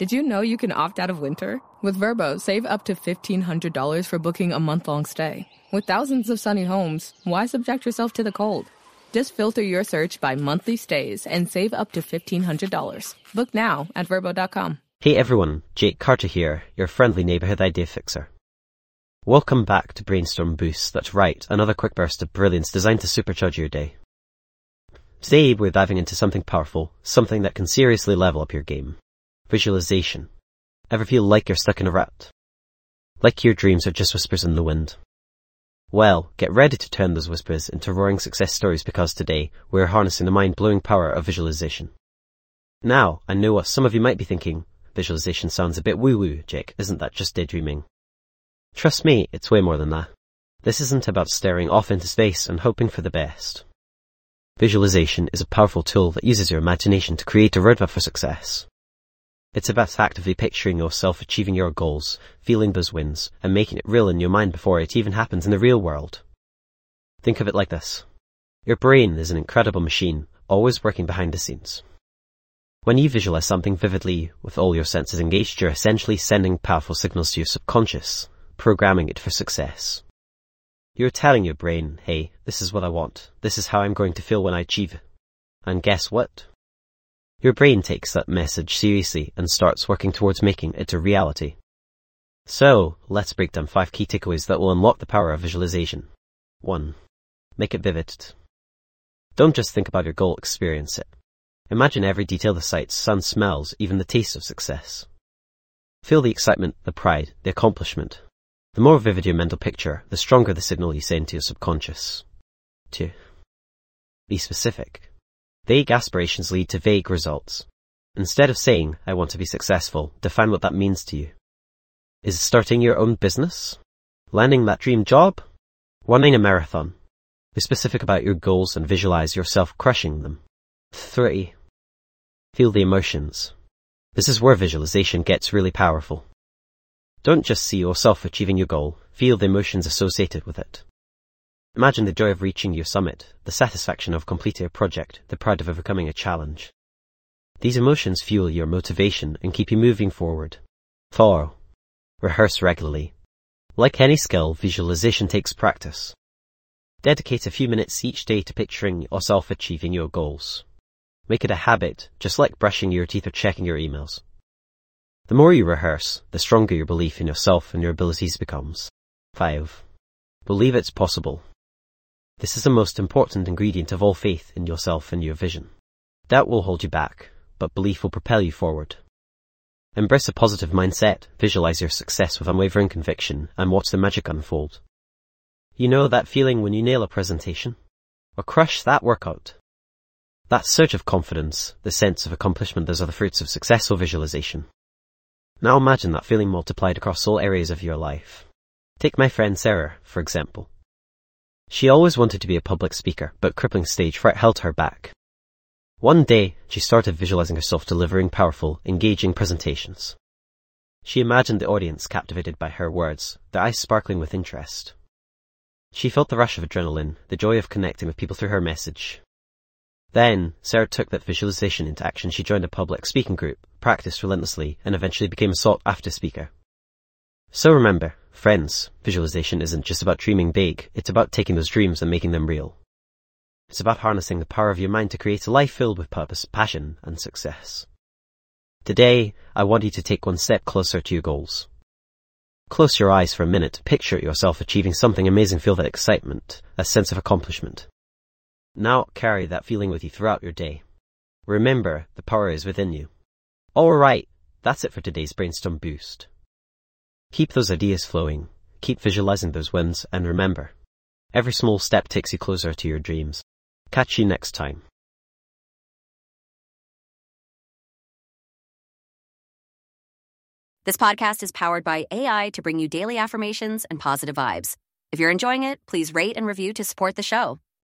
Did you know you can opt out of winter? With Vrbo, save up to $1,500 for booking a month-long stay. With thousands of sunny homes, why subject yourself to the cold? Just filter your search by monthly stays and save up to $1,500. Book now at Vrbo.com. Hey everyone, Jake Carter here, your friendly neighborhood idea fixer. Welcome back to Brainstorm Boost. That's right, another quick burst of brilliance designed to supercharge your day. Today we're diving into something powerful, something that can seriously level up your game. Visualization. Ever feel like you're stuck in a rut? Like your dreams are just whispers in the wind? Well, get ready to turn those whispers into roaring success stories, because today we're harnessing the mind-blowing power of visualization. Now, I know what some of you might be thinking. Visualization sounds a bit woo-woo, Jake. Isn't that just daydreaming? Trust me, it's way more than that. This isn't about staring off into space and hoping for the best. Visualization is a powerful tool that uses your imagination to create a roadmap for success. It's about actively picturing yourself achieving your goals, feeling those wins, and making it real in your mind before it even happens in the real world. Think of it like this. Your brain is an incredible machine, always working behind the scenes. When you visualize something vividly, with all your senses engaged, you're essentially sending powerful signals to your subconscious, programming it for success. You're telling your brain, hey, this is what I want. This is how I'm going to feel when I achieve it. And guess what? Your brain takes that message seriously and starts working towards making it a reality. So, let's break down 5 key takeaways that will unlock the power of visualization. 1. Make it vivid. Don't just think about your goal, experience it. Imagine every detail, the sights, sounds, smells, even the taste of success. Feel the excitement, the pride, the accomplishment. The more vivid your mental picture, the stronger the signal you send to your subconscious. 2. Be specific. Vague aspirations lead to vague results. Instead of saying, I want to be successful, define what that means to you. Is it starting your own business? Landing that dream job? Running a marathon? Be specific about your goals and visualize yourself crushing them. 3. Feel the emotions. This is where visualization gets really powerful. Don't just see yourself achieving your goal, feel the emotions associated with it. Imagine the joy of reaching your summit, the satisfaction of completing a project, the pride of overcoming a challenge. These emotions fuel your motivation and keep you moving forward. 4. Rehearse regularly. Like any skill, visualization takes practice. Dedicate a few minutes each day to picturing yourself achieving your goals. Make it a habit, just like brushing your teeth or checking your emails. The more you rehearse, the stronger your belief in yourself and your abilities becomes. 5. Believe it's possible. This is the most important ingredient of all: faith in yourself and your vision. Doubt will hold you back, but belief will propel you forward. Embrace a positive mindset, visualize your success with unwavering conviction, and watch the magic unfold. You know that feeling when you nail a presentation? Or crush that workout? That surge of confidence, the sense of accomplishment, those are the fruits of successful visualization. Now imagine that feeling multiplied across all areas of your life. Take my friend Sarah, for example. She always wanted to be a public speaker, but crippling stage fright held her back. One day, she started visualizing herself delivering powerful, engaging presentations. She imagined the audience captivated by her words, their eyes sparkling with interest. She felt the rush of adrenaline, the joy of connecting with people through her message. Then, Sarah took that visualization into action. She joined a public speaking group, practiced relentlessly, and eventually became a sought-after speaker. So remember, friends, visualization isn't just about dreaming big, it's about taking those dreams and making them real. It's about harnessing the power of your mind to create a life filled with purpose, passion, and success. Today, I want you to take one step closer to your goals. Close your eyes for a minute, picture yourself achieving something amazing, feel that excitement, a sense of accomplishment. Now carry that feeling with you throughout your day. Remember, the power is within you. Alright, that's it for today's Brainstorm Boost. Keep those ideas flowing, keep visualizing those wins, and remember, every small step takes you closer to your dreams. Catch you next time. This podcast is powered by AI to bring you daily affirmations and positive vibes. If you're enjoying it, please rate and review to support the show.